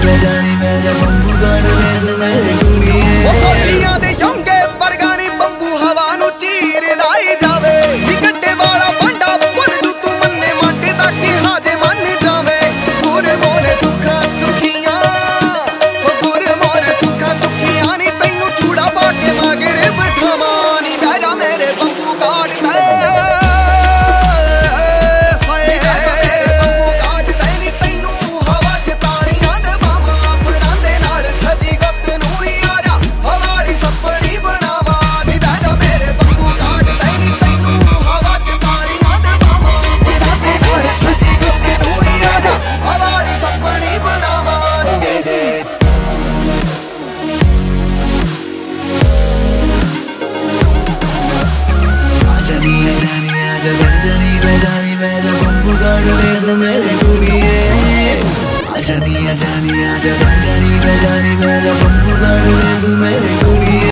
जानी मैं जब बंबू काट ले तू मेरी कुड़िए ओ फौजियां दे यंगे परगानी बंबू हवा नु चीरदा ही जावे निकट्टे वाला बंडा पुल जू तू मन्ने माटे ताकि हाजे मन जावे पूरे मोने सुखा सुखियां ओ पूरे मोने सुखा सुखियां नी तैनू छुड़ा पाके मगरे बिठावा नी बह जा मेरे बंबू काट दे जानी मैं जब बंबू काट ले तू मेरी कुड़िए जानी मैं जानी मैं जब बंबू काट ले तू मेरी कुड़िए।